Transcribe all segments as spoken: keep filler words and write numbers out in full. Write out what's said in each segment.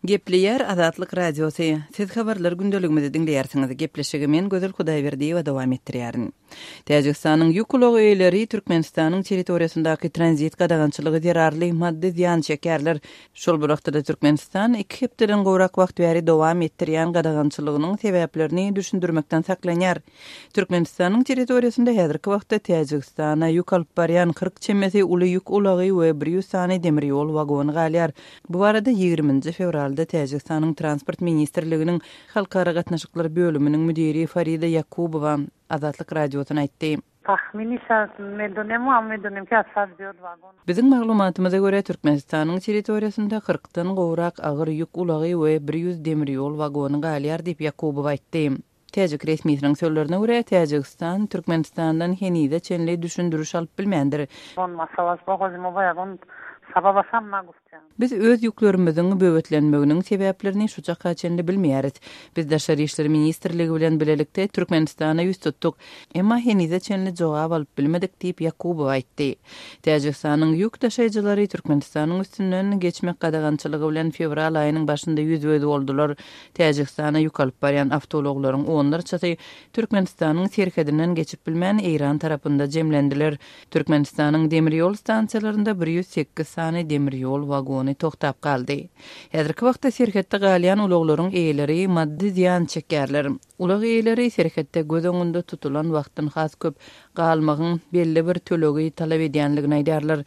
Gepleyer Azatlyk Radiosu. Siz habarlar gündeligimizi dinleýärsiňiz. Gepleşigi men Gözel Hudaýberdiýewa dowam etdirýärin. Täjikistanyň ýük ulag eýleri Türkmenistanyň territoriýasyndaky tranzit gadagançylygy zerarly maddi ziýan çekýärler. Şol wagtda Türkmenistan iki hepdeden gowrak wagt bäri dowam etdirýän gadagançylygynyň sebäplerini düşündirmekden saklanýar. Türkmenistanyň territoriýasynda häzirki wagtda Täjikistana ýük alyp barýan kırk çemmesi uly ýük ulagy we bir ýüz sany demir ýol wagony galýar. Bu barada ýygrüminji fevralda Täjikistanyň transport ministrliginiň halkara gatnaşyklar bölüminiň müdiri Farida Yakubowa Azatlyk Radiosyna aýtdy. Tahmini şansım dönem ama dönem ki asar diyor vagon. Bizim maglumatymyza görä Türkmenistanyň territoriýasynda kırkdan gowrak agyr ýük ulagy we bir ýüz demir ýol wagony galýar diýip Yakubow aýtdy. Täjik resmiýetiniň sözlerine görä Täjikistan Türkmenistandan henide çenli düşündürüş alyp bilmendir. On masalas boğazymı bayagon sababasam magustan. Biz öz ýüklerimiziň böwetlenmeginiň sebäplerini şu jaka çenli bilmeýäris. Biz Daşary işleri ministrligi bilen bilelikde Türkmenistana ýüz tutduk. Emma henide çenli jogap alyp bilmedik diýip Yakubow aýtdy. Täjikistanyň ýük taşyjylary Türkmenistanyň üstünden geçmek gadagançylygy bilen fevral aýynyň başynda ýüzbözi boldular. Täjikistana ýük alyp barýan awtologlaryň onlarçasy Türkmenistanyň serhedinden geçip bilmän Eýran tarapynda jemlendiler. Türkmenistanyň demir ýol stansiýalarynda bir ýüz sekiz sany demir ýol wagony togtap kaldy. Häzirki wagtda serhetde galýan ulaglaryň eýleri maddi ziýan çekýärler. Ulag eýleri serhetde göz öňünde tutulan wagtyň has köp galmagyň belli bir tölegi talap edýänligini aýdarlar.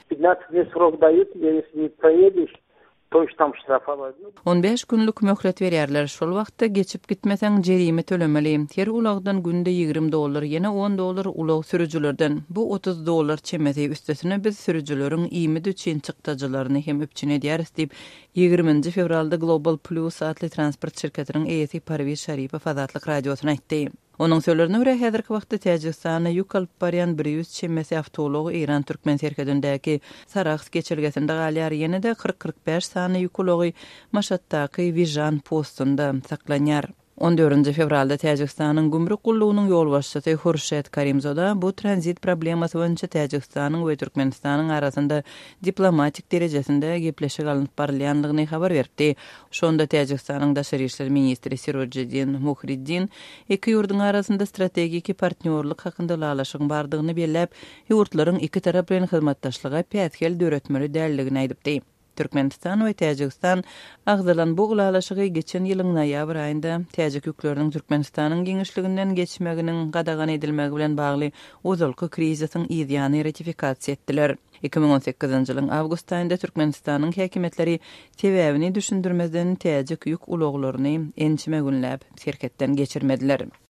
on beş günlük möhlet berýärler. Şol wagtda geçip gitmeseň jerime tölemeli. Her ulagdan günde ýygrimi dollar, ýene on dollar ulag sürüjülerden. Bu otuz dollar çemeti üstesine biz sürüjüleriň iými üçün çykdyjylaryny hem öpçün edýäris diýip ýygrüminji fevralda Global Plus adly transport şirketiniň eýesi Parviz Şaripow Azatlyk Radiosyna aýtdy. Onuň sözlerine görä häzirki wagtda Täjikistana ýük alyp barýan bir ýüz çemmesi awtology Eýran Türkmen serhedindäki Sarax geçirgesinde galýar, ýene de kırk kırk beş sany ýük ulagy Maşatdaky Vijan postunda saklanýar. on dördünji fevralda Täjikistanyň gümrük gullugynyň ýol başçysy Hurşet Karimzoda bu tranzit problemasy boýunça Täjikistanyň we Türkmenistanyň arasynda diplomatik derejesinde gepleşik alınıp barýanlygyny habar berdi. Şonda Täjikistanyň Daşary işleri ministri Sirojiddin Muhriddin iki ýurduň arasynda strategiki partnerlik hakynda laşygyň bardygyny belläp, ýurtlaryň iki tarap bilen hyzmatdaşlyga pätgel döretmeli däldigini aýdypdy. Türkmenistan we Täjikistan agzalan bu gulalaşygy geçen ýylyň noýabr aýynda Täjik ýükleriniň Türkmenistanyň giňişliginden geçmeginiň gadagan edilmegi bilen bagly uzalky krizisyň ýa-da ratifikatsiýa etdiler. iki ming on sekizinji ýylyň awgust aýynda Türkmenistanyň häkimetleri sebäbini düşündirmezden Täjik ýük ulaglaryny ençime günläp serhetden geçirmediler.